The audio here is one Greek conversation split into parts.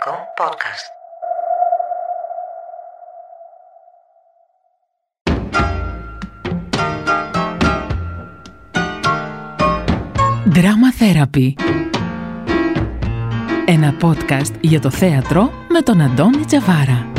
ελληνικό podcast. Drama Therapy. Ένα podcast για το θέατρο με τον Αντώνη Τζαβάρα.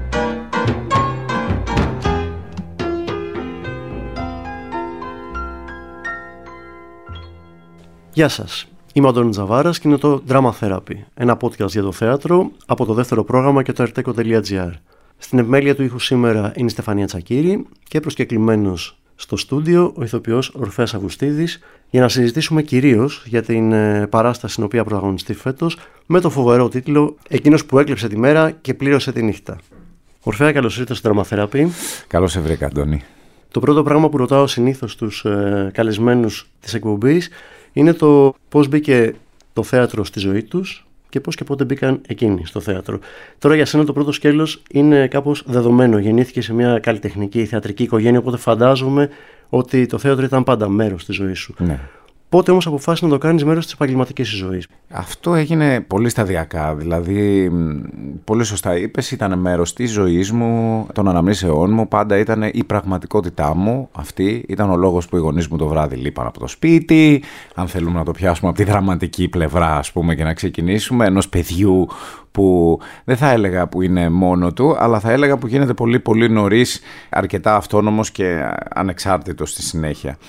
Γεια σας, είμαι ο Αντώνης Τζαβάρας και είναι το Drama Therapy, ένα podcast για το θέατρο από το δεύτερο πρόγραμμα και το arteco.gr. Στην επιμέλεια του ήχου σήμερα είναι η Στεφανία Τσακύρη και προσκεκλημένος στο στούντιο ο ηθοποιός Ορφέας Αυγουστίδης για να συζητήσουμε κυρίως για την παράσταση στην οποία πρωταγωνιστεί φέτος με το φοβερό τίτλο «Εκείνος που έκλεψε τη μέρα και πλήρωσε τη νύχτα». Ορφέα, καλώς ήρθες στο Drama Therapy. Καλώς σε βρήκα, Αντώνη. Το πρώτο πράγμα που ρωτάω συνήθως τους καλεσμένους της εκπομπής είναι το πώς μπήκε το θέατρο στη ζωή τους και πώς και πότε μπήκαν εκείνοι στο θέατρο. Τώρα για σένα το πρώτο σκέλος είναι κάπως δεδομένο. Γεννήθηκε σε μια καλλιτεχνική θεατρική οικογένεια, οπότε φαντάζομαι ότι το θέατρο ήταν πάντα μέρος της ζωής σου. Ναι. Πότε όμως αποφάσισες να το κάνεις μέρος της επαγγελματικής σου ζωής? Αυτό έγινε πολύ σταδιακά. Δηλαδή, πολύ σωστά είπες, ήταν μέρος της ζωής μου, των αναμνήσεών μου. Πάντα ήταν η πραγματικότητά μου αυτή. Ήταν ο λόγος που οι γονείς μου το βράδυ λείπαν από το σπίτι. Αν θέλουμε να το πιάσουμε από τη δραματική πλευρά, ας πούμε, και να ξεκινήσουμε, ενός παιδιού που δεν θα έλεγα που είναι μόνο του, αλλά θα έλεγα που γίνεται πολύ πολύ νωρίς, αρκετά αυτόνομος και ανεξάρτητος στη συνέχεια.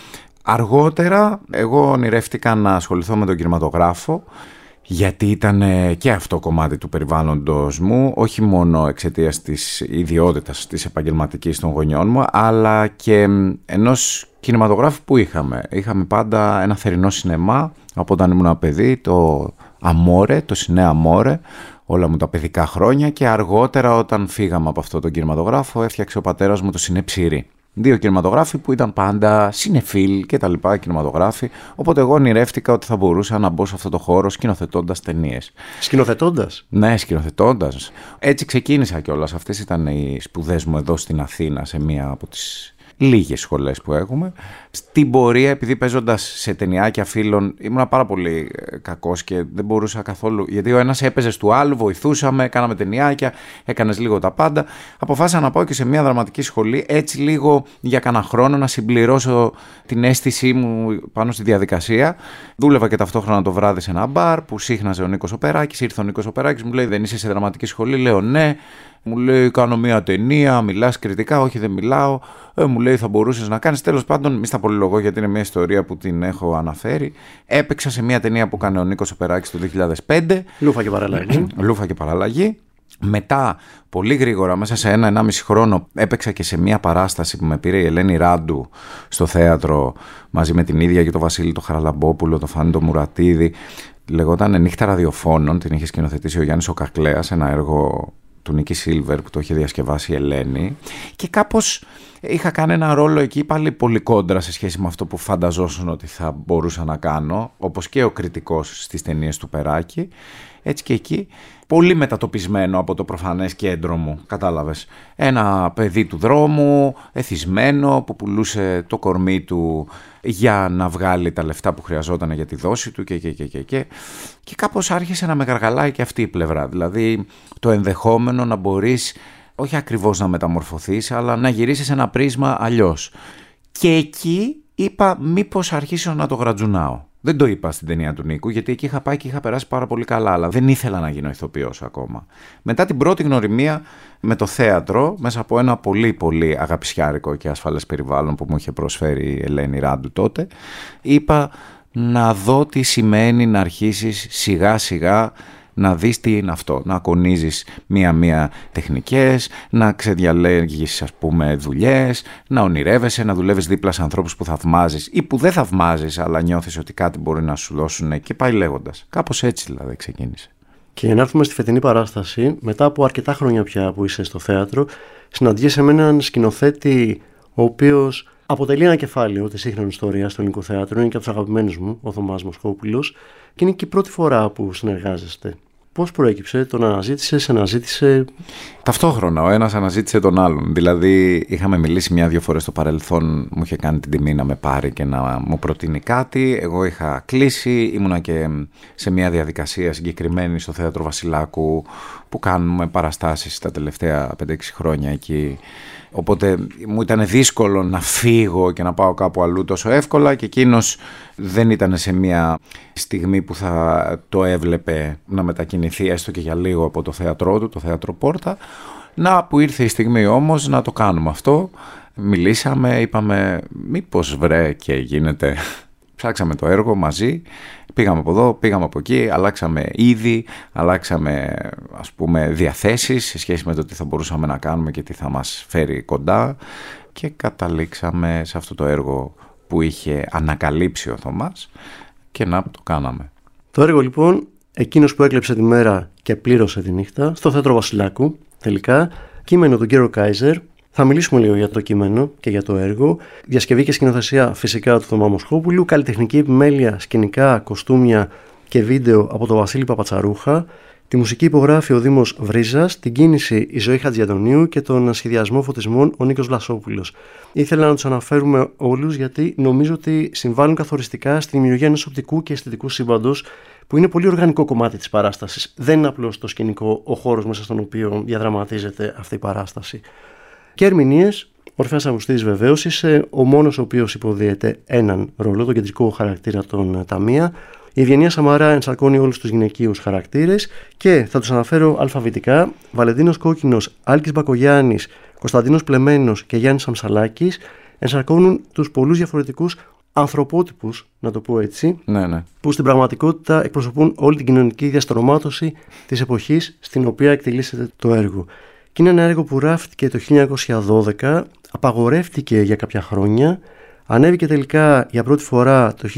Αργότερα εγώ ονειρεύτηκα να ασχοληθώ με τον κινηματογράφο, γιατί ήταν και αυτό κομμάτι του περιβάλλοντος μου, όχι μόνο εξαιτίας της ιδιότητας της επαγγελματικής των γονιών μου, αλλά και ενός κινηματογράφου που είχαμε. Είχαμε πάντα ένα θερινό σινεμά από όταν ήμουν παιδί, το Αμόρε, το Σινέ Αμόρε, όλα μου τα παιδικά χρόνια, και αργότερα όταν φύγαμε από αυτό τον κινηματογράφο έφτιαξε ο πατέρας μου το Σινέ Ψήρι. Δύο κινηματογράφοι που ήταν πάντα σινεφίλ και τα λοιπά κινηματογράφοι. Οπότε εγώ ονειρεύτηκα ότι θα μπορούσα να μπω σε αυτό το χώρο σκηνοθετώντας ταινίες. Σκηνοθετώντας? Ναι, σκηνοθετώντας. Έτσι ξεκίνησα κιόλας. Αυτές ήταν οι σπουδές μου εδώ στην Αθήνα, σε μία από τις λίγες σχολές που έχουμε. Στην πορεία, επειδή παίζοντας σε ταινιάκια φίλων, ήμουν πάρα πολύ κακός και δεν μπορούσα καθόλου. Γιατί ο ένας έπαιζε του άλλου, βοηθούσαμε, κάναμε ταινιάκια, έκανες λίγο τα πάντα. Αποφάσισα να πάω και σε μια δραματική σχολή, έτσι λίγο για κανένα χρόνο να συμπληρώσω την αίσθησή μου πάνω στη διαδικασία. Δούλευα και ταυτόχρονα το βράδυ σε ένα μπαρ που σύχναζε ο Νίκος Οπεράκης. Ήρθε ο Νίκος Οπεράκης, μου λέει: «Δεν είσαι σε δραματική σχολή?» Λέω: «Ναι». Μου λέει: «Κάνω μια ταινία, μιλάς κριτικά?» «Όχι, δεν μιλάω». Μου λέει: «Θα μπορούσες να κάνεις». Τέλος πάντων, μη στα πολυλογώ, γιατί είναι μια ιστορία που την έχω αναφέρει. Έπαιξα σε μια ταινία που έκανε ο Νίκος Οπεράκης το 2005. Λούφα και παραλλαγή. Λούφα και παραλλαγή. Μετά, πολύ γρήγορα, μέσα σε 1-1,5 χρόνο, έπαιξα και σε μια παράσταση που με πήρε η Ελένη Ράντου στο θέατρο, μαζί με την ίδια και τον Βασίλη το Χαραλαμπόπουλο, τον Φάνη το Μουρατίδη. Λεγόταν Νύχτα Ραδιοφώνων, την είχε σκηνοθετήσει ο Γιάννης ο Κακλέας, ένα έργο του Νίκη Σίλβερ που το είχε διασκευάσει η Ελένη, και κάπως είχα κάνει ένα ρόλο εκεί πάλι πολύ κόντρα σε σχέση με αυτό που φανταζόσουν ότι θα μπορούσα να κάνω, όπως και ο κριτικός στις ταινίες του Περάκη. Έτσι και εκεί, πολύ μετατοπισμένο από το προφανές κέντρο μου, κατάλαβες. Ένα παιδί του δρόμου, εθισμένο, που πουλούσε το κορμί του για να βγάλει τα λεφτά που χρειαζόταν για τη δόση του και κάπως άρχισε να με γαργαλάει και αυτή η πλευρά. Δηλαδή το ενδεχόμενο να μπορείς όχι ακριβώς να μεταμορφωθείς, αλλά να γυρίσεις ένα πρίσμα αλλιώς. Και εκεί είπα μήπως αρχίσω να το γρατζουνάω. Δεν το είπα στην ταινία του Νίκου, γιατί εκεί είχα πάει και είχα περάσει πάρα πολύ καλά, αλλά δεν ήθελα να γίνω ηθοποιός ακόμα. Μετά την πρώτη γνωριμία με το θέατρο, μέσα από ένα πολύ πολύ αγαπησιάρικο και ασφαλές περιβάλλον που μου είχε προσφέρει η Ελένη Ράντου τότε, είπα να δω τι σημαίνει να αρχίσεις σιγά σιγά να δεις τι είναι αυτό, να ακονίζεις μία-μία τεχνικές, να ξεδιαλέγεις, ας πούμε, δουλειές, να ονειρεύεσαι, να δουλεύεις δίπλα σε ανθρώπους που θαυμάζεις ή που δεν θαυμάζεις, αλλά νιώθεις ότι κάτι μπορεί να σου δώσουν, και πάει λέγοντας. Κάπως έτσι δηλαδή ξεκίνησε. Και για να έρθουμε στη φετινή παράσταση, μετά από αρκετά χρόνια πια που είσαι στο θέατρο, συναντιέσαι με έναν σκηνοθέτη ο οποίος αποτελεί ένα κεφάλαιο της σύγχρονης ιστορίας στο ελληνικό θέατρο, είναι και από τους αγαπημένους μου, ο Θωμάς Μοσχόπουλος, και είναι και η πρώτη φορά που συνεργάζεστε. πώς προέκυψε, τον αναζήτησε. Ταυτόχρονα ο ένας αναζήτησε τον άλλον. Δηλαδή είχαμε μιλήσει μια-δυο φορές στο παρελθόν, μου είχε κάνει την τιμή να με πάρει και να μου προτείνει κάτι. Εγώ είχα κλείσει, ήμουνα και σε μια διαδικασία συγκεκριμένη στο Θέατρο Βασιλάκου που κάνουμε παραστάσεις τα τελευταία 5-6 χρόνια εκεί. Οπότε μου ήταν δύσκολο να φύγω και να πάω κάπου αλλού τόσο εύκολα και εκείνος δεν ήταν σε μια στιγμή που θα το έβλεπε να μετακινηθεί έστω και για λίγο από το θέατρό του, το Θέατρο Πόρτα. Να που ήρθε η στιγμή όμως να το κάνουμε αυτό. Μιλήσαμε, είπαμε μήπως βρε και γίνεται. Ψάξαμε το έργο μαζί, πήγαμε από εδώ, πήγαμε από εκεί, αλλάξαμε είδη, αλλάξαμε ας πούμε διαθέσεις σε σχέση με το τι θα μπορούσαμε να κάνουμε και τι θα μας φέρει κοντά και καταλήξαμε σε αυτό το έργο που είχε ανακαλύψει ο Θωμάς και να το κάναμε. Το έργο λοιπόν, εκείνος που έκλεψε τη μέρα και πλήρωσε τη νύχτα, στο Θέατρο Βασιλάκου τελικά, κείμενο του Γκέρο Κάιζερ. Θα μιλήσουμε λίγο για το κείμενο και για το έργο. Διασκευή και σκηνοθεσία φυσικά του Θωμά Μοσχόπουλου. Καλλιτεχνική επιμέλεια, σκηνικά, κοστούμια και βίντεο από τον Βασίλη Παπατσαρούχα. Τη μουσική υπογράφει ο Δήμος Βρίζας. Την κίνηση η Ζωή Χατζιαντονίου και τον σχεδιασμό φωτισμών ο Νίκος Βλασόπουλος. Ήθελα να τους αναφέρουμε όλους γιατί νομίζω ότι συμβάλλουν καθοριστικά στη δημιουργία ενός οπτικού και αισθητικού σύμπαντος που είναι πολύ οργανικό κομμάτι της παράστασης. Δεν είναι απλώς το σκηνικό ο χώρος μέσα στον οποίο διαδραματίζεται αυτή η παράσταση. Και ερμηνείες, ο Ορφέας Αυγουστίδης βεβαίως είσαι ο μόνος ο οποίος υποδίεται έναν ρόλο, τον κεντρικό χαρακτήρα των Ταμεία. Η Ευγενία Σαμαρά ενσαρκώνει όλους τους γυναικείους χαρακτήρες και θα τους αναφέρω αλφαβητικά. Βαλεντίνος Κόκκινος, Άλκης Μπακογιάννης, Κωνσταντίνος Πλεμένος και Γιάννης Αμσαλάκης ενσαρκώνουν τους πολλούς διαφορετικούς ανθρωπότυπους, να το πω έτσι, που στην πραγματικότητα εκπροσωπούν όλη την κοινωνική διαστρωμάτωση της εποχής στην οποία εκτελήσεται το έργο. Και είναι ένα έργο που γράφτηκε το 1912, απαγορεύτηκε για κάποια χρόνια, ανέβηκε τελικά για πρώτη φορά το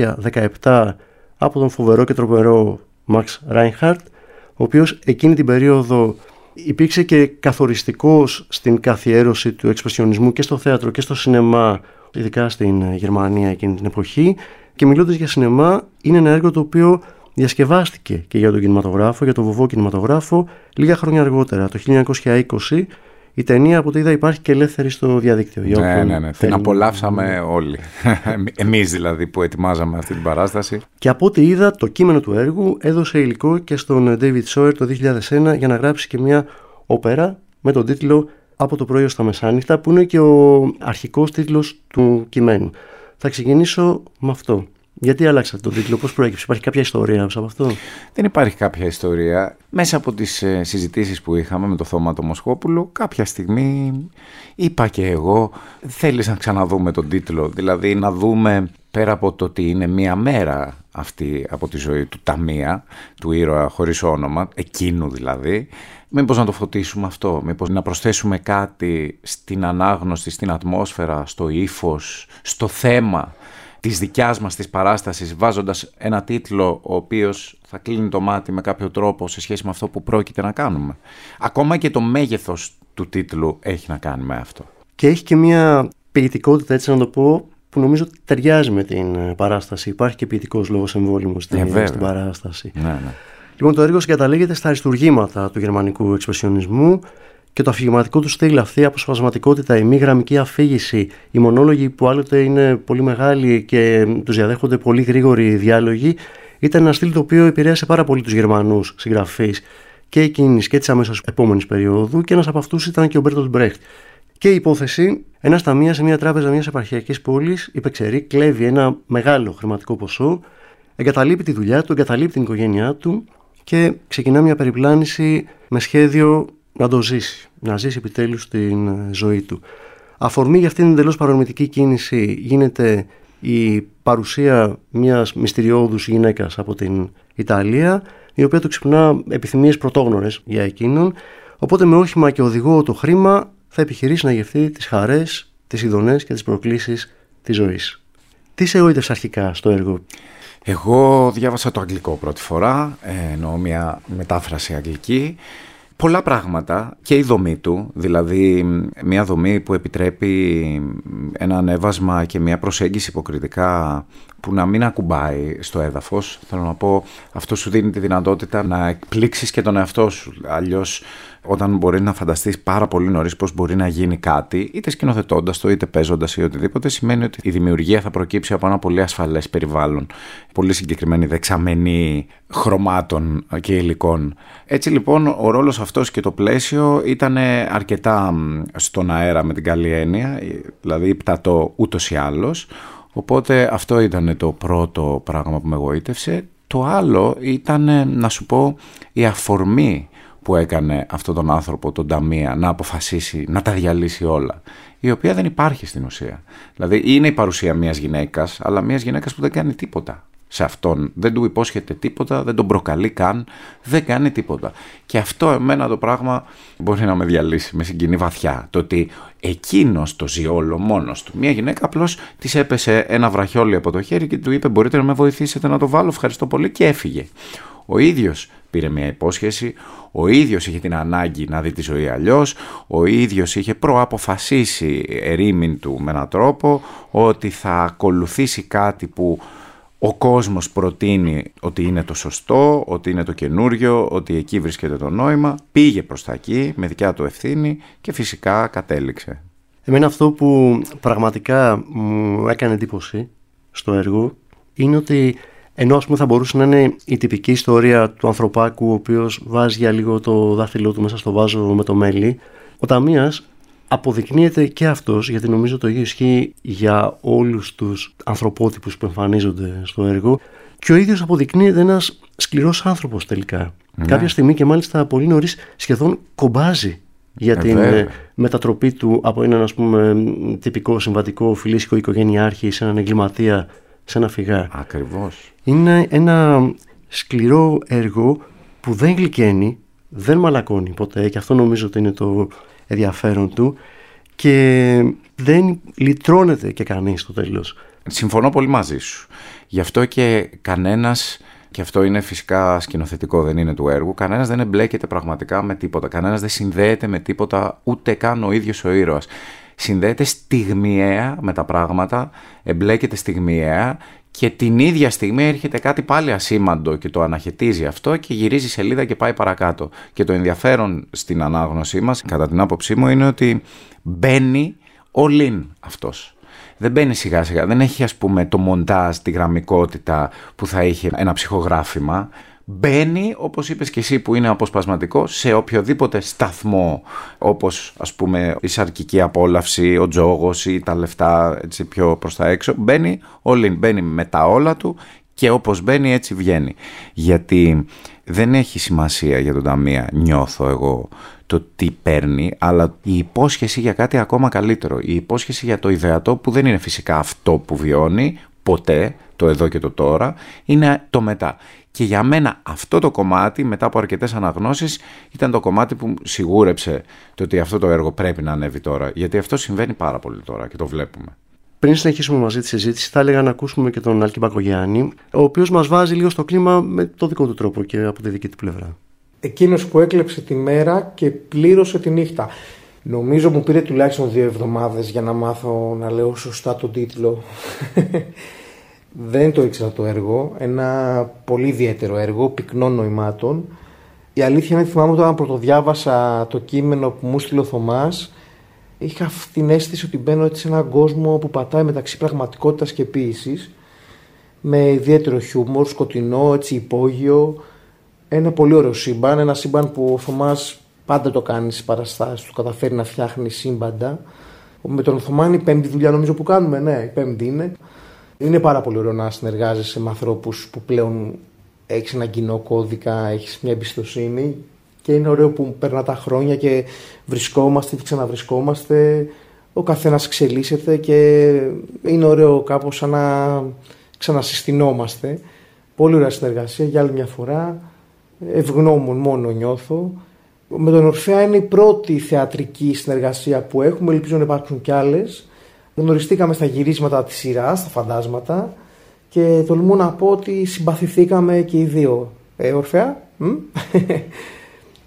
1917 από τον φοβερό και τρομερό Μαξ Ράινχαρτ, ο οποίος εκείνη την περίοδο υπήρξε και καθοριστικός στην καθιέρωση του εξπρεσιονισμού και στο θέατρο και στο σινεμά, ειδικά στην Γερμανία εκείνη την εποχή. Και μιλώντας για σινεμά, είναι ένα έργο το οποίο διασκευάστηκε και για τον κινηματογράφο, για τον βοβό κινηματογράφο, λίγα χρόνια αργότερα, το 1920. Η ταινία από ό,τι είδα υπάρχει και ελεύθερη στο διαδίκτυο. Ναι. Την απολαύσαμε όλοι. Εμείς δηλαδή που ετοιμάζαμε αυτή την παράσταση. Και από ό,τι είδα, το κείμενο του έργου έδωσε υλικό και στον David Sawyer το 2001 για να γράψει και μια όπερα με τον τίτλο «Από το πρωί ως τα μεσάνυχτα», που είναι και ο αρχικός τίτλος του κειμένου. Θα ξεκινήσω με αυτό. Γιατί άλλαξατε τον τίτλο, πώς προέκυψε, υπάρχει κάποια ιστορία από αυτό? Δεν υπάρχει κάποια ιστορία. Μέσα από τις συζητήσεις που είχαμε με το Θωμά το Μοσχόπουλο, κάποια στιγμή είπα και εγώ, θέλεις να ξαναδούμε τον τίτλο, δηλαδή να δούμε πέρα από το ότι είναι μία μέρα αυτή από τη ζωή του Ταμεία, του ήρωα χωρίς όνομα, εκείνου δηλαδή, μήπως να το φωτίσουμε αυτό, μήπως να προσθέσουμε κάτι στην ανάγνωση, στην ατμόσφαιρα, στο ύφος, στο θέμα της δικιάς μας της παράστασης, βάζοντας ένα τίτλο ο οποίος θα κλείνει το μάτι με κάποιο τρόπο σε σχέση με αυτό που πρόκειται να κάνουμε. Ακόμα και το μέγεθος του τίτλου έχει να κάνει με αυτό. Και έχει και μια ποιητικότητα, έτσι να το πω, που νομίζω ταιριάζει με την παράσταση. Υπάρχει και ποιητικός λόγος εμβόλυμος στην παράσταση. Ναι. Λοιπόν, το έργο συγκαταλέγεται στα αριστουργήματα του γερμανικού εξπρεσιονισμού και το αφηγηματικό του στυλ, αυτή η αποσπασματικότητα, η μη γραμμική αφήγηση, οι μονόλογοι που άλλοτε είναι πολύ μεγάλοι και τους διαδέχονται πολύ γρήγοροι διάλογοι, ήταν ένα στυλ το οποίο επηρέασε πάρα πολύ τους Γερμανούς συγγραφείς και εκείνης και της αμέσως επόμενης περίοδου, και ένας από αυτούς ήταν και ο Μπέρτολτ Μπρέχτ. Και η υπόθεση: ένας ταμείας σε μια τράπεζα μιας επαρχιακής πόλης υπεξαιρεί, κλέβει ένα μεγάλο χρηματικό ποσό, εγκαταλείπει τη δουλειά του, εγκαταλείπει την οικογένειά του και ξεκινά μια περιπλάνηση με σχέδιο να το ζήσει, να ζήσει επιτέλους την ζωή του. Αφορμή για αυτήν την εντελώς παρορμητική κίνηση γίνεται η παρουσία μιας μυστηριώδους γυναίκας από την Ιταλία, η οποία του ξυπνά επιθυμίες πρωτόγνωρες για εκείνον, οπότε με όχημα και οδηγό το χρήμα θα επιχειρήσει να γευτεί τις χαρές, τις ειδονές και τις προκλήσεις της ζωής. Τι σε εγωίτευσε αρχικά στο έργο? Εγώ διάβασα το αγγλικό πρώτη φορά, εννοώ μια μετάφραση αγγλική, Πολλά πράγματα και η δομή του, δηλαδή μια δομή που επιτρέπει ένα ανέβασμα και μια προσέγγιση υποκριτικά που να μην ακουμπάει στο έδαφος. Θέλω να πω, αυτό σου δίνει τη δυνατότητα να εκπλήξεις και τον εαυτό σου. Αλλιώς, όταν μπορεί να φανταστείς πάρα πολύ νωρίς πώς μπορεί να γίνει κάτι, είτε σκηνοθετώντας το, είτε παίζοντας ή οτιδήποτε, σημαίνει ότι η δημιουργία θα προκύψει από ένα πολύ ασφαλές περιβάλλον. Πολύ συγκεκριμένη δεξαμενή χρωμάτων και υλικών. Έτσι λοιπόν, ο ρόλος αυτός και το πλαίσιο ήταν αρκετά στον αέρα με την καλή έννοια, δηλαδή υπτατό ούτως ή άλλως. Οπότε αυτό ήταν το πρώτο πράγμα που με εγωίτευσε. Το άλλο ήταν, να σου πω, η αφορμή που έκανε αυτόν τον άνθρωπο, τον Ταμία, να αποφασίσει να τα διαλύσει όλα, η οποία δεν υπάρχει στην ουσία. Δηλαδή είναι η παρουσία μιας γυναίκας, αλλά μιας γυναίκας που δεν κάνει τίποτα σε αυτόν, δεν του υπόσχεται τίποτα, δεν τον προκαλεί καν, δεν κάνει τίποτα. Και αυτό εμένα το πράγμα μπορεί να με διαλύσει, με συγκινεί βαθιά. Το ότι εκείνος το ζει όλο μόνος του. Μια γυναίκα απλώς της έπεσε ένα βραχιόλι από το χέρι και του είπε: μπορείτε να με βοηθήσετε να το βάλω, ευχαριστώ πολύ, και έφυγε. Ο ίδιος πήρε μια υπόσχεση, ο ίδιος είχε την ανάγκη να δει τη ζωή αλλιώς, ο ίδιος είχε προαποφασίσει ερήμην του με έναν τρόπο ότι θα ακολουθήσει κάτι που ο κόσμος προτείνει ότι είναι το σωστό, ότι είναι το καινούριο, ότι εκεί βρίσκεται το νόημα. Πήγε προς τα εκεί με δικιά του ευθύνη και φυσικά κατέληξε. Εμένα αυτό που πραγματικά μου έκανε εντύπωση στο έργο είναι ότι, ενώ ας πούμε θα μπορούσε να είναι η τυπική ιστορία του ανθρωπάκου ο οποίος βάζει για λίγο το δάχτυλό του μέσα στο βάζο με το μέλι, ο Ταμίας αποδεικνύεται και αυτός, γιατί νομίζω το ίδιο ισχύει για όλους τους ανθρωπότυπους που εμφανίζονται στο έργο, και ο ίδιος αποδεικνύεται ένας σκληρός άνθρωπος τελικά. Κάποια στιγμή, και μάλιστα πολύ νωρίς, σχεδόν κομπάζει για την μετατροπή του από έναν, ας πούμε, τυπικό συμβατικό φιλήσικο οικογενειάρχη σε έναν εγκληματία, σε ένα φυγά. Ακριβώς. Είναι ένα σκληρό έργο που δεν γλυκαίνει, δεν μαλακώνει ποτέ, και αυτό νομίζω ότι είναι το ενδιαφέρον του, και δεν λυτρώνεται και κανείς στο τέλος. Συμφωνώ πολύ μαζί σου. Γι' αυτό και κανένας, και αυτό είναι φυσικά σκηνοθετικό, δεν είναι του έργου, κανένας δεν εμπλέκεται πραγματικά με τίποτα. Κανένας δεν συνδέεται με τίποτα, ούτε καν ο ίδιος ο ήρωας. Συνδέεται στιγμιαία με τα πράγματα, εμπλέκεται στιγμιαία, και την ίδια στιγμή έρχεται κάτι πάλι ασήμαντο και το αναχαιτίζει αυτό και γυρίζει σελίδα και πάει παρακάτω. Και το ενδιαφέρον στην ανάγνωσή μας, κατά την άποψή μου, είναι ότι μπαίνει all in αυτός. Δεν μπαίνει σιγά σιγά, δεν έχει, ας πούμε, το μοντάζ, τη γραμμικότητα που θα είχε ένα ψυχογράφημα. Μπαίνει, όπως είπες και εσύ, που είναι αποσπασματικό, σε οποιοδήποτε σταθμό, όπως, ας πούμε, η σαρκική απόλαυση, ο τζόγος ή τα λεφτά, έτσι, πιο προς τα έξω. Μπαίνει all in, μπαίνει με τα όλα του, και όπως μπαίνει έτσι βγαίνει. Γιατί δεν έχει σημασία για τον Ταμία, νιώθω εγώ, το τι παίρνει, αλλά η υπόσχεση για κάτι ακόμα καλύτερο. Η υπόσχεση για το ιδεατό, που δεν είναι φυσικά αυτό που βιώνει ποτέ, το εδώ και το τώρα, είναι το μετά. Και για μένα αυτό το κομμάτι, μετά από αρκετές αναγνώσεις, ήταν το κομμάτι που σιγούρεψε το ότι αυτό το έργο πρέπει να ανέβει τώρα. Γιατί αυτό συμβαίνει πάρα πολύ τώρα και το βλέπουμε. Πριν συνεχίσουμε μαζί τη συζήτηση, θα έλεγα να ακούσουμε και τον Άλκη Μπακογιάννη, ο οποίος μας βάζει λίγο στο κλίμα με το δικό του τρόπο και από τη δική του πλευρά. Εκείνος που έκλεψε τη μέρα και πλήρωσε τη νύχτα. Νομίζω μου πήρε τουλάχιστον 2 εβδομάδες για να μάθω να λέω σωστά τον τίτλο. Δεν το ήξερα το έργο. Ένα πολύ ιδιαίτερο έργο, πυκνών νοημάτων. Η αλήθεια είναι, θυμάμαι όταν πρωτοδιάβασα το κείμενο που μου στείλε ο Θωμάς, είχα αυτή την αίσθηση ότι μπαίνω έτσι σε έναν κόσμο που πατάει μεταξύ πραγματικότητας και ποίησης, με ιδιαίτερο χιούμορ, σκοτεινό, έτσι υπόγειο. Ένα πολύ ωραίο σύμπαν, ένα σύμπαν που ο Θωμάς πάντα το κάνει στις παραστάσεις του, καταφέρει να φτιάχνει σύμπαντα. Με τον Θωμά είναι η 5η δουλειά νομίζω που κάνουμε, ναι, η 5η είναι. Είναι πάρα πολύ ωραίο να συνεργάζεσαι με ανθρώπους που πλέον έχεις ένα κοινό κώδικα, έχεις μια εμπιστοσύνη, και είναι ωραίο που περνά τα χρόνια και βρισκόμαστε και ξαναβρισκόμαστε, ο καθένας εξελίσσεται και είναι ωραίο κάπως σαν να ξανασυστηνόμαστε. Πολύ ωραία συνεργασία για άλλη μια φορά, ευγνώμων μόνο νιώθω. Με τον Ορφέα είναι η πρώτη θεατρική συνεργασία που έχουμε, ελπίζω να υπάρξουν κι άλλες. Γνωριστήκαμε στα γυρίσματα της σειράς, στα φαντάσματα, και τολμώ να πω ότι συμπαθηθήκαμε και οι δύο. Ορφέα?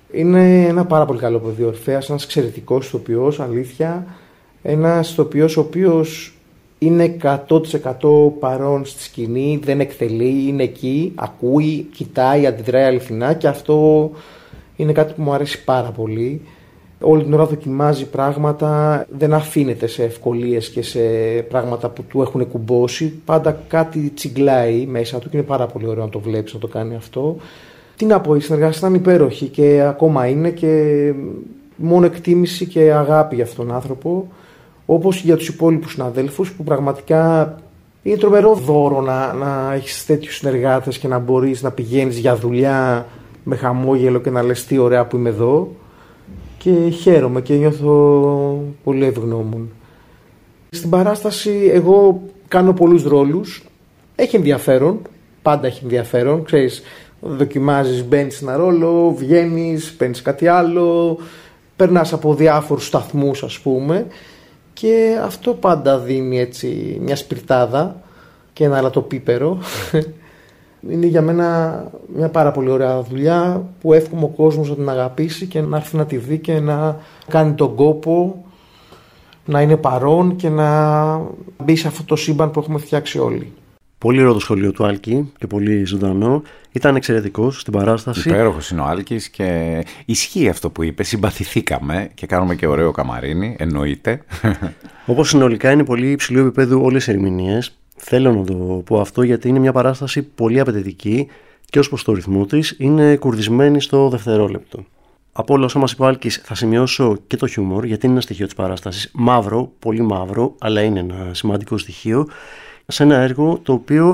Είναι ένα πάρα πολύ καλό παιδί ο Ορφέας, ένας εξαιρετικός ηθοποιός, αλήθεια. Ένας ηθοποιός ο οποίος είναι 100% παρόν στη σκηνή, δεν εκτελεί, είναι εκεί, ακούει, κοιτάει, αντιδράει αληθινά και αυτό είναι κάτι που μου αρέσει πάρα πολύ. Όλη την ώρα δοκιμάζει πράγματα, δεν αφήνεται σε ευκολίες και σε πράγματα που του έχουν κουμπώσει. Πάντα κάτι τσιγκλάει μέσα του και είναι πάρα πολύ ωραίο να το βλέπεις να το κάνει αυτό. Τι να πω, η συνεργασία ήταν υπέροχη και ακόμα είναι και μόνο εκτίμηση και αγάπη για αυτόν τον άνθρωπο. Όπως και για τους υπόλοιπους συναδέλφους που πραγματικά είναι τρομερό δώρο να έχεις τέτοιους συνεργάτες και να μπορείς να πηγαίνεις για δουλειά με χαμόγελο και να λες τι ωραία που είμαι εδώ. Και χαίρομαι και νιώθω πολύ ευγνώμων. Στην παράσταση εγώ κάνω πολλούς ρόλους. Έχει ενδιαφέρον, πάντα έχει ενδιαφέρον. Ξέρεις, δοκιμάζεις, μπαίνεις σε ένα ρόλο, βγαίνεις, παίρνεις κάτι άλλο, περνάς από διάφορους σταθμούς ας πούμε και αυτό πάντα δίνει έτσι μια σπιρτάδα και ένα αλατοπίπερο. Είναι για μένα μια πάρα πολύ ωραία δουλειά που εύχομαι ο κόσμος να την αγαπήσει και να έρθει να τη δει και να κάνει τον κόπο να είναι παρόν και να μπει σε αυτό το σύμπαν που έχουμε φτιάξει όλοι. Πολύ ωραίο το σχολείο του Άλκη και πολύ ζωντανό. Ήταν εξαιρετικός στην παράσταση. Υπέροχος είναι ο Άλκης και ισχύει αυτό που είπε. Συμπαθηθήκαμε και κάνουμε και ωραίο καμαρίνι, εννοείται. Όπως συνολικά είναι πολύ υψηλού επίπεδου όλες οι ερμηνείες. Θέλω να το πω αυτό γιατί είναι μια παράσταση πολύ απαιτητική και ως προς το ρυθμό της είναι κουρδισμένη στο δευτερόλεπτο. Από όλα όσα μας είπε ο Άλκης θα σημειώσω και το χιούμορ γιατί είναι ένα στοιχείο της παράστασης. Μαύρο, πολύ μαύρο, αλλά είναι ένα σημαντικό στοιχείο σε ένα έργο το οποίο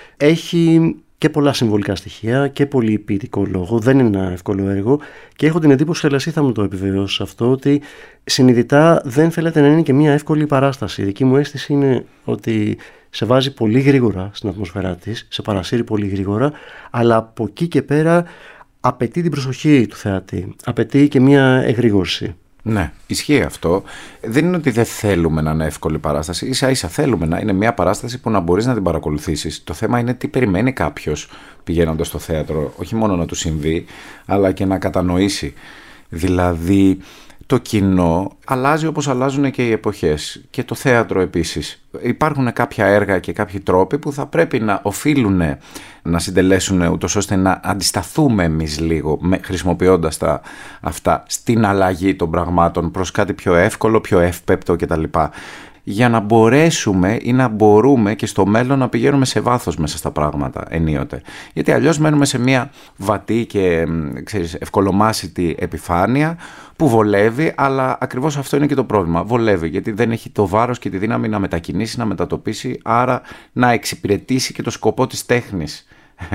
έχει και πολλά συμβολικά στοιχεία και πολύ ποιητικό λόγο. Δεν είναι ένα εύκολο έργο και έχω την εντύπωση, αλλά εσύ θα μου το επιβεβαιώσεις αυτό, ότι συνειδητά δεν θέλετε να είναι και μια εύκολη παράσταση. Η δική μου αίσθηση είναι ότι σε βάζει πολύ γρήγορα στην ατμόσφαιρά της, σε παρασύρει πολύ γρήγορα, αλλά από εκεί και πέρα απαιτεί την προσοχή του θεατή, απαιτεί και μια εγρήγορση. Ναι, ισχύει αυτό. Δεν είναι ότι δεν θέλουμε να είναι εύκολη παράσταση. Ίσα ίσα θέλουμε να είναι μια παράσταση που να μπορείς να την παρακολουθήσεις. Το θέμα είναι τι περιμένει κάποιος πηγαίνοντας στο θέατρο. Όχι μόνο να του συμβεί, αλλά και να κατανοήσει. Δηλαδή, το κοινό αλλάζει όπως αλλάζουν και οι εποχές. Και το θέατρο επίσης. Υπάρχουν κάποια έργα και κάποιοι τρόποι που θα πρέπει να οφείλουν να συντελέσουν ούτως ώστε να αντισταθούμε εμείς λίγο χρησιμοποιώντας αυτά στην αλλαγή των πραγμάτων προς κάτι πιο εύκολο, πιο εύπεπτο κτλ. Για να μπορέσουμε ή να μπορούμε και στο μέλλον να πηγαίνουμε σε βάθος μέσα στα πράγματα ενίοτε. Γιατί αλλιώς μένουμε σε μια βατή και ευκολομάσιτη επιφάνεια που βολεύει, αλλά ακριβώς αυτό είναι και το πρόβλημα. Βολεύει γιατί δεν έχει το βάρος και τη δύναμη να μετακινήσει, να μετατοπίσει, άρα να εξυπηρετήσει και το σκοπό της τέχνης.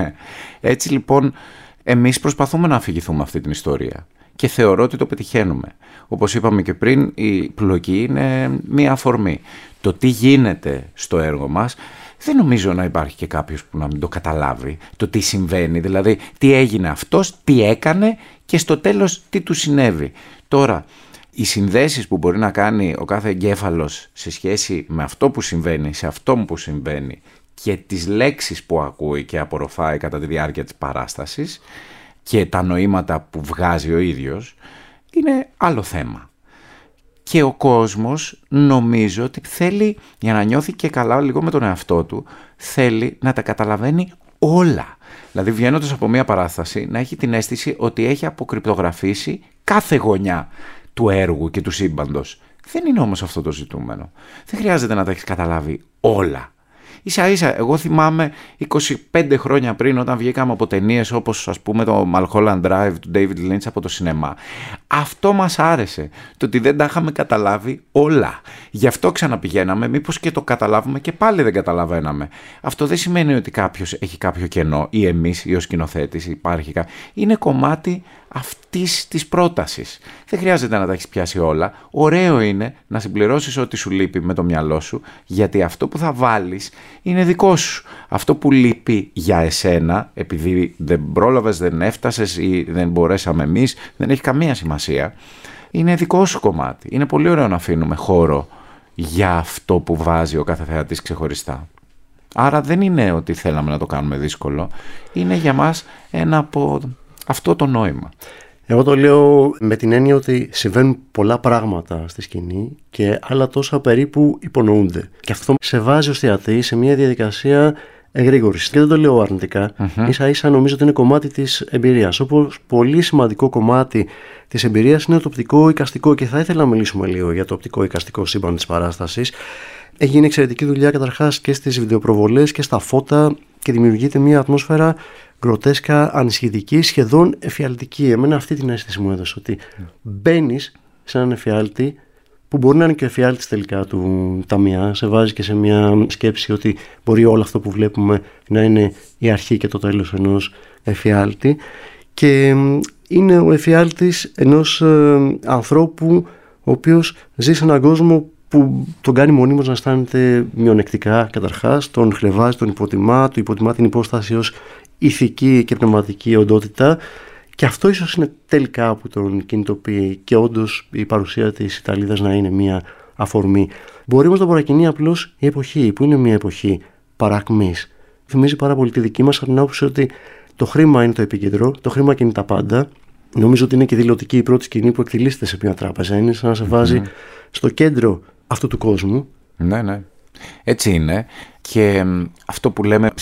Έτσι λοιπόν εμείς προσπαθούμε να αφηγηθούμε αυτή την ιστορία. Και θεωρώ ότι το πετυχαίνουμε. Όπως είπαμε και πριν, η πλοκή είναι μία αφορμή. Το τι γίνεται στο έργο μας, δεν νομίζω να υπάρχει και κάποιος που να μην το καταλάβει. Το τι συμβαίνει, δηλαδή τι έγινε αυτός, τι έκανε και στο τέλος τι του συνέβη. Τώρα, οι συνδέσεις που μπορεί να κάνει ο κάθε εγκέφαλος σε σχέση με αυτό που συμβαίνει, σε αυτό που συμβαίνει και τις λέξεις που ακούει και απορροφάει κατά τη διάρκεια της παράστασης, και τα νοήματα που βγάζει ο ίδιος, είναι άλλο θέμα. Και ο κόσμος νομίζω ότι θέλει, για να νιώθει και καλά λίγο με τον εαυτό του, θέλει να τα καταλαβαίνει όλα. Δηλαδή βγαίνοντας από μια παράσταση να έχει την αίσθηση ότι έχει αποκρυπτογραφήσει κάθε γωνιά του έργου και του σύμπαντος. Δεν είναι όμως αυτό το ζητούμενο. Δεν χρειάζεται να τα έχεις καταλάβει όλα. Ίσα ίσα, εγώ θυμάμαι 25 χρόνια πριν όταν βγήκαμε από ταινίες όπως ας πούμε το Mulholland Drive του David Lynch από το σινεμά. Αυτό μας άρεσε, το ότι δεν τα είχαμε καταλάβει όλα. Γι' αυτό ξαναπηγαίναμε, μήπως και το καταλάβουμε και πάλι δεν καταλαβαίναμε. Αυτό δεν σημαίνει ότι κάποιος έχει κάποιο κενό ή εμείς ή ο σκηνοθέτης υπάρχει κάποιο. Είναι κομμάτι αυτής της πρότασης. Δεν χρειάζεται να τα έχεις πιάσει όλα. Ωραίο είναι να συμπληρώσεις ό,τι σου λείπει με το μυαλό σου, γιατί αυτό που θα βάλεις είναι δικό σου. Αυτό που λείπει για εσένα, επειδή δεν πρόλαβες, δεν έφτασες ή δεν μπορέσαμε εμείς, δεν έχει καμία σημασία. Είναι δικό σου κομμάτι. Είναι πολύ ωραίο να αφήνουμε χώρο για αυτό που βάζει ο κάθε θεατής ξεχωριστά. Άρα δεν είναι ότι θέλαμε να το κάνουμε δύσκολο. Είναι για μας ένα από αυτό το νόημα. Εγώ το λέω με την έννοια ότι συμβαίνουν πολλά πράγματα στη σκηνή και άλλα τόσα περίπου υπονοούνται. Και αυτό σε βάζει ως θεατή σε μια διαδικασία εγρήγορης. Και δεν το λέω αρνητικά. Ίσα-ίσα νομίζω ότι είναι κομμάτι της εμπειρίας. Όπως πολύ σημαντικό κομμάτι της εμπειρίας είναι το οπτικό-εικαστικό. Και θα ήθελα να μιλήσουμε λίγο για το οπτικό-εικαστικό σύμπαν της παράστασης. Έγινε εξαιρετική δουλειά καταρχάς και στις βιντεοπροβολές και στα φώτα και δημιουργείται μια ατμόσφαιρα γκροτέσκα, ανησυχητική, σχεδόν εφιαλτική. Εμένα αυτή την αίσθηση μου έδωσε ότι μπαίνεις σε έναν εφιάλτη που μπορεί να είναι και ο εφιάλτης τελικά του ταμεία. Σε βάζει και σε μια σκέψη ότι μπορεί όλο αυτό που βλέπουμε να είναι η αρχή και το τέλος ενός εφιάλτη. Και είναι ο εφιάλτης ενός ανθρώπου ο οποίος ζει σε έναν κόσμο που τον κάνει μονίμως να αισθάνεται μειονεκτικά καταρχάς, τον χλευάζει, τον υποτιμά, του υποτιμά την υπόσταση ως ηθική και πνευματική οντότητα, και αυτό ίσως είναι τελικά που τον κινητοποιεί και όντως η παρουσία της Ιταλίδας να είναι μια αφορμή. Μπορεί όμως να παρακινεί απλώς η εποχή, που είναι μια εποχή παρακμής. Θυμίζει πάρα πολύ τη δική μας από την άποψη ότι το χρήμα είναι το επίκεντρο, το χρήμα κινεί τα πάντα. Νομίζω ότι είναι και δηλωτική η πρώτη σκηνή που εκτελήσεται σε μια τράπεζα. Είναι σαν να σε βάζει στο κέντρο αυτού του κόσμου. Ναι, ναι. Έτσι είναι. Και αυτό που λέμε,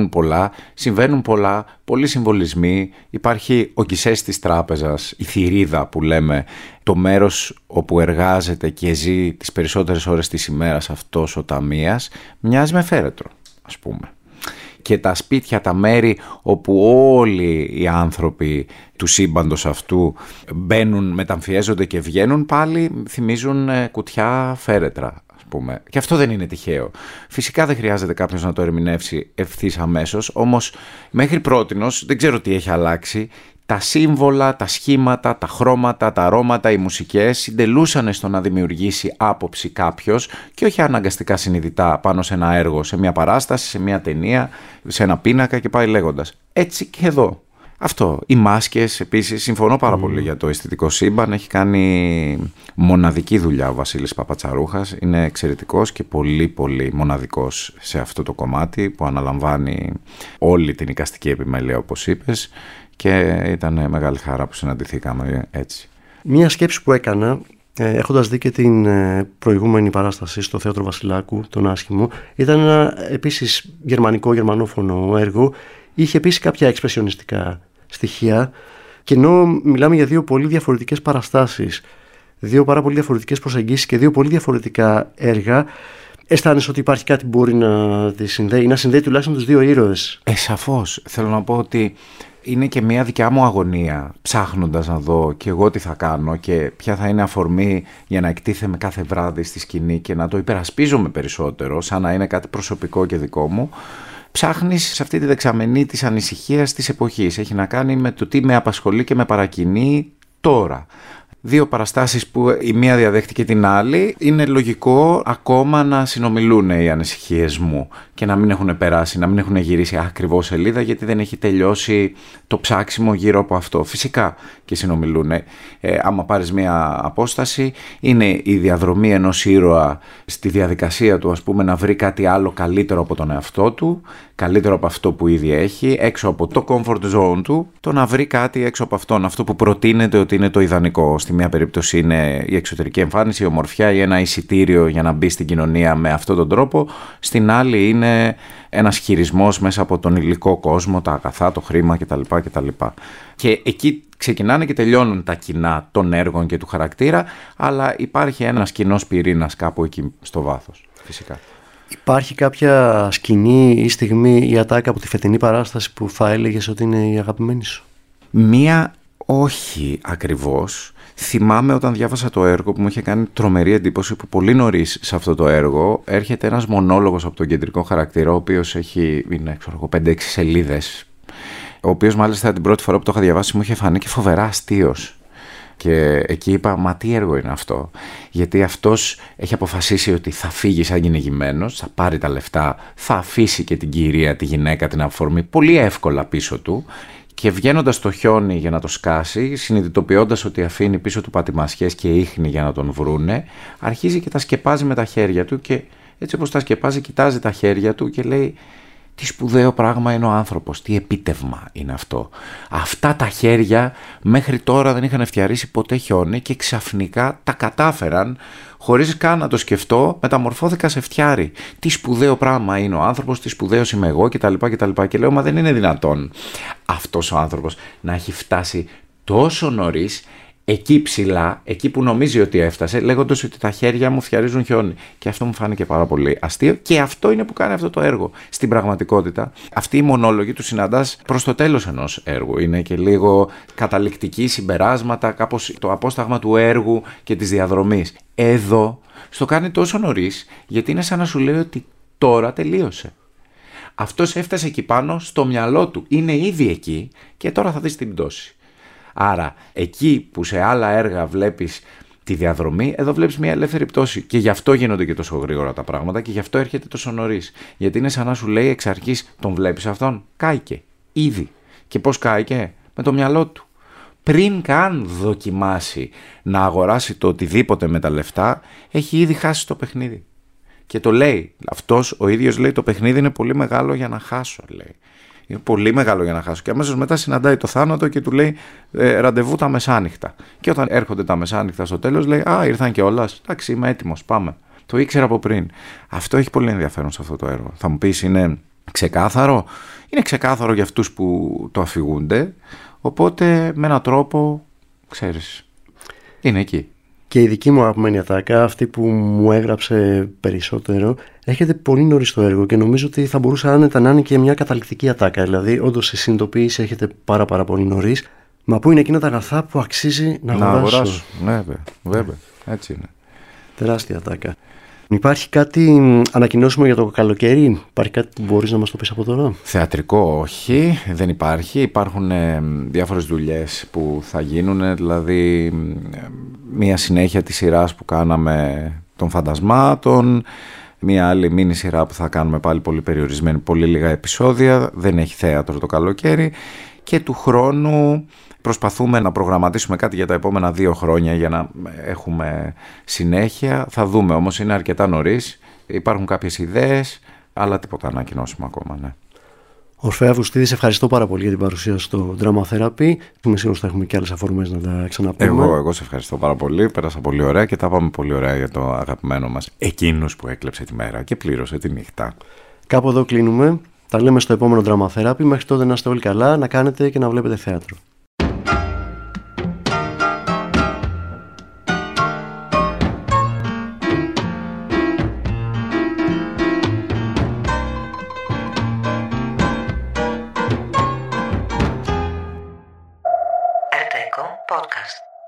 συμβαίνουν πολλά, πολλοί συμβολισμοί. Υπάρχει ο γκισές της τράπεζας, η θηρίδα που λέμε, το μέρος όπου εργάζεται και ζει τις περισσότερες ώρες της ημέρας αυτός ο ταμείας, μοιάζει με φέρετρο, ας πούμε. Και τα σπίτια, τα μέρη όπου όλοι οι άνθρωποι του σύμπαντος αυτού μπαίνουν, μεταμφιέζονται και βγαίνουν, πάλι θυμίζουν κουτιά φέρετρα. Και αυτό δεν είναι τυχαίο. Φυσικά δεν χρειάζεται κάποιος να το ερμηνεύσει ευθύς αμέσως, όμως μέχρι πρότινος δεν ξέρω τι έχει αλλάξει. Τα σύμβολα, τα σχήματα, τα χρώματα, τα αρώματα, οι μουσικές συντελούσαν στο να δημιουργήσει άποψη κάποιος και όχι αναγκαστικά συνειδητά πάνω σε ένα έργο, σε μια παράσταση, σε μια ταινία, σε ένα πίνακα και πάει λέγοντας. Έτσι και εδώ. Αυτό. Οι μάσκες επίσης, συμφωνώ πάρα πολύ για το αισθητικό σύμπαν. Έχει κάνει μοναδική δουλειά ο Βασίλης Παπατσαρούχας. Είναι εξαιρετικός και πολύ πολύ μοναδικός σε αυτό το κομμάτι που αναλαμβάνει όλη την εικαστική επιμέλεια, όπως είπες, και ήταν μεγάλη χαρά που συναντηθήκαμε έτσι. Μία σκέψη που έκανα, έχοντας δει και την προηγούμενη παράσταση στο Θέατρο Βασιλάκου, τον Άσχημο, ήταν ένα επίσης γερμανικό-γερμανόφωνο έργο. Είχε επίσης κάποια εξπρεσιονιστικά στοιχεία, και ενώ μιλάμε για δύο πολύ διαφορετικές παραστάσεις, δύο πάρα πολύ διαφορετικές προσεγγίσεις και δύο πολύ διαφορετικά έργα, αισθάνεσαι ότι υπάρχει κάτι που μπορεί να τη συνδέει ή να συνδέει τουλάχιστον τους δύο ήρωες? Σαφώς. Θέλω να πω ότι είναι και μια δικιά μου αγωνία, ψάχνοντας να δω και εγώ τι θα κάνω και ποια θα είναι αφορμή για να εκτίθεμαι κάθε βράδυ στη σκηνή και να το υπερασπίζομαι περισσότερο, σαν να είναι κάτι προσωπικό και δικό μου. Ψάχνεις σε αυτή τη δεξαμενή της ανησυχίας της εποχής. Έχει να κάνει με το τι με απασχολεί και με παρακινεί τώρα. Δύο παραστάσεις που η μία διαδέχτηκε την άλλη, είναι λογικό ακόμα να συνομιλούν οι ανησυχίες μου και να μην έχουν περάσει, να μην έχουν γυρίσει ακριβώς σελίδα, γιατί δεν έχει τελειώσει το ψάξιμο γύρω από αυτό. Φυσικά και συνομιλούν. Άμα πάρεις μια απόσταση, είναι η διαδρομή ενός ήρωα στη διαδικασία του, ας πούμε, να βρει κάτι άλλο καλύτερο από τον εαυτό του, καλύτερο από αυτό που ήδη έχει, έξω από το comfort zone του, το να βρει κάτι έξω από αυτόν, αυτό που προτείνεται ότι είναι το ιδανικό. Στη μία περίπτωση είναι η εξωτερική εμφάνιση, η ομορφιά ή ένα εισιτήριο για να μπει στην κοινωνία με αυτόν τον τρόπο. Στην άλλη είναι ένας χειρισμός μέσα από τον υλικό κόσμο, τα αγαθά, το χρήμα κτλ. Και εκεί ξεκινάνε και τελειώνουν τα κοινά των έργων και του χαρακτήρα, αλλά υπάρχει ένας κοινός πυρήνας κάπου εκεί στο βάθος, φυσικά. Υπάρχει κάποια σκηνή ή στιγμή ή ατάκα από τη φετινή παράσταση που θα έλεγες ότι είναι η αγαπημένη σου? Μία όχι ακριβώς. Θυμάμαι όταν διάβασα το έργο που μου είχε κάνει τρομερή εντύπωση, που πολύ νωρίς σε αυτό το έργο έρχεται ένας μονόλογος από τον κεντρικό χαρακτήρα, ο οποίος είναι 5-6 σελίδες, ο οποίος μάλιστα την πρώτη φορά που το είχα διαβάσει μου είχε φανεί και φοβερά αστείος. Και εκεί είπα, μα τι έργο είναι αυτό? Γιατί αυτός έχει αποφασίσει ότι θα φύγει σαν κυνηγημένος, θα πάρει τα λεφτά, θα αφήσει και την κυρία, τη γυναίκα, την αφορμή πολύ εύκολα πίσω του, και βγαίνοντας στο χιόνι για να το σκάσει, συνειδητοποιώντας ότι αφήνει πίσω του πατημασιές και ίχνη για να τον βρούνε, αρχίζει και τα σκεπάζει με τα χέρια του, και έτσι όπως τα σκεπάζει κοιτάζει τα χέρια του και λέει, Τι σπουδαίο πράγμα είναι ο άνθρωπος, τι επίτευγμα είναι αυτό. Αυτά τα χέρια μέχρι τώρα δεν είχαν φτιαρίσει ποτέ χιόνι και ξαφνικά τα κατάφεραν χωρίς καν να το σκεφτώ, μεταμορφώθηκα σε φτιάρι. Τι σπουδαίο πράγμα είναι ο άνθρωπος, τι σπουδαίος είμαι εγώ κτλ. Και λέω, μα δεν είναι δυνατόν αυτός ο άνθρωπος να έχει φτάσει τόσο νωρίς εκεί ψηλά, εκεί που νομίζει ότι έφτασε, λέγοντας ότι τα χέρια μου φτιαρίζουν χιόνι. Και αυτό μου φάνηκε πάρα πολύ αστείο και αυτό είναι που κάνει αυτό το έργο. Στην πραγματικότητα, αυτή η μονόλογη του συναντάς προς το τέλος ενός έργου. Είναι και λίγο καταληκτική συμπεράσματα, κάπως το απόσταγμα του έργου και της διαδρομής. Εδώ στο κάνει τόσο νωρίς, γιατί είναι σαν να σου λέει ότι τώρα τελείωσε. Αυτός έφτασε εκεί πάνω στο μυαλό του. Είναι ήδη εκεί και τώρα θα δεις την πτώση. Άρα, εκεί που σε άλλα έργα βλέπεις τη διαδρομή, εδώ βλέπεις μια ελεύθερη πτώση. Και γι' αυτό γίνονται και τόσο γρήγορα τα πράγματα και γι' αυτό έρχεται τόσο νωρίς. Γιατί είναι σαν να σου λέει εξ αρχής, τον βλέπεις αυτόν, κάηκε. Ήδη. Και πώς κάηκε? Με το μυαλό του. Πριν καν δοκιμάσει να αγοράσει το οτιδήποτε με τα λεφτά, έχει ήδη χάσει το παιχνίδι. Και το λέει. Αυτός ο ίδιος λέει: το παιχνίδι είναι πολύ μεγάλο για να χάσω, λέει. Είναι πολύ μεγάλο για να χάσω. Και αμέσως μετά συναντάει το θάνατο και του λέει ραντεβού τα μεσάνυχτα. Και όταν έρχονται τα μεσάνυχτα στο τέλος, λέει: α, ήρθαν κιόλας. Εντάξει, είμαι έτοιμος, πάμε. Το ήξερα από πριν. Αυτό έχει πολύ ενδιαφέρον σε αυτό το έργο. Θα μου πεις, είναι ξεκάθαρο? Είναι ξεκάθαρο για αυτούς που το αφηγούνται. Οπότε με έναν τρόπο, ξέρεις, είναι εκεί. Και η δική μου αγαπημένη ατάκα, αυτή που μου έγραψε περισσότερο, έρχεται πολύ νωρίς στο έργο και νομίζω ότι θα μπορούσε άνετα να είναι και μια καταληκτική ατάκα. Δηλαδή, όντως η συνειδητοποίηση έρχεται πάρα πολύ νωρίς. Μα πού είναι εκείνα τα αγαθά που αξίζει να αγοράσω? Ναι, βέβαια. Έτσι είναι. Τεράστια ατάκα. Υπάρχει κάτι ανακοινώσιμο για το καλοκαίρι? Υπάρχει κάτι που μπορείς να μας το πεις από τώρα? Θεατρικό όχι, δεν υπάρχει. Υπάρχουν διάφορες δουλειές που θα γίνουν, δηλαδή μία συνέχεια της σειράς που κάναμε των φαντασμάτων, μία άλλη μίνι σειρά που θα κάνουμε πάλι πολύ περιορισμένη, πολύ λίγα επεισόδια, δεν έχει θέατρο το καλοκαίρι και του χρόνου προσπαθούμε να προγραμματίσουμε κάτι για τα επόμενα 2 χρόνια για να έχουμε συνέχεια. Θα δούμε, όμως είναι αρκετά νωρίς. Υπάρχουν κάποιες ιδέες, αλλά τίποτα ανακοινώσουμε ακόμα, ναι. Ορφέα Βουστίδη, σε ευχαριστώ πάρα πολύ για την παρουσία στο Drama Therapy. Είμαι σίγουρος ότι θα έχουμε και άλλες αφορμές να τα ξαναπούμε. Εγώ σε ευχαριστώ πάρα πολύ. Πέρασα πολύ ωραία και τα πάμε πολύ ωραία για το αγαπημένο μας. Εκείνος που έκλεψε τη μέρα και πλήρωσε τη νύχτα. Κάπου εδώ κλείνουμε. Τα λέμε στο επόμενο Drama Therapy. Μέχρι τότε να είστε όλοι καλά, να κάνετε και να βλέπετε θέατρο. Podcast.